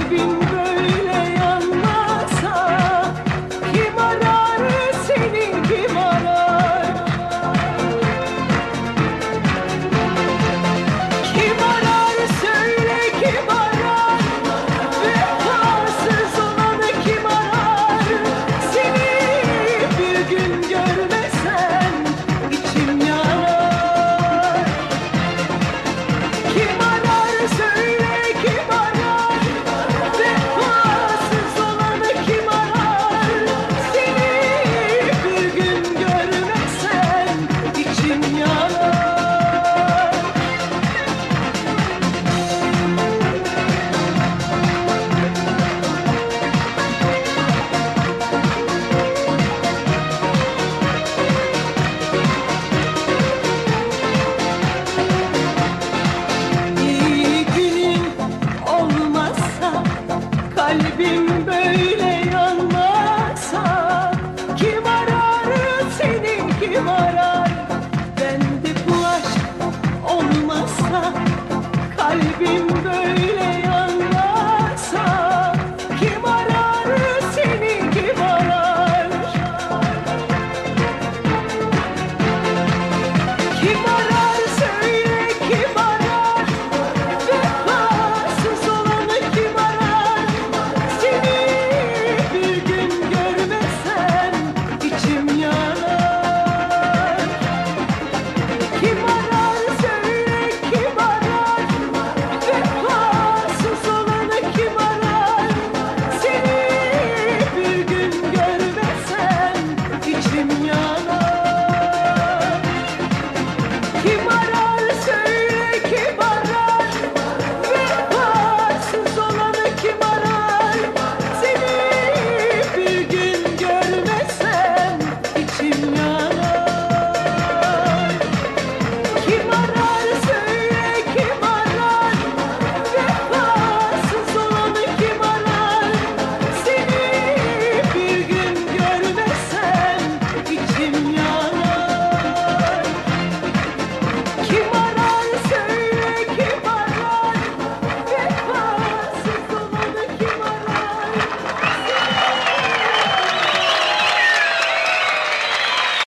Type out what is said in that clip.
Kalbim böyle yanmasa kim arar seni, kim arar? Kim arar söyle, kim arar? Vefasız olanı kim arar? Seni bir gün görmesem içim yanar. Kim arar söyle, kim arar? Vefasız olanı kim arar? Seni bir gün görmesem içim yanar. İyi günün olmazsa kalbim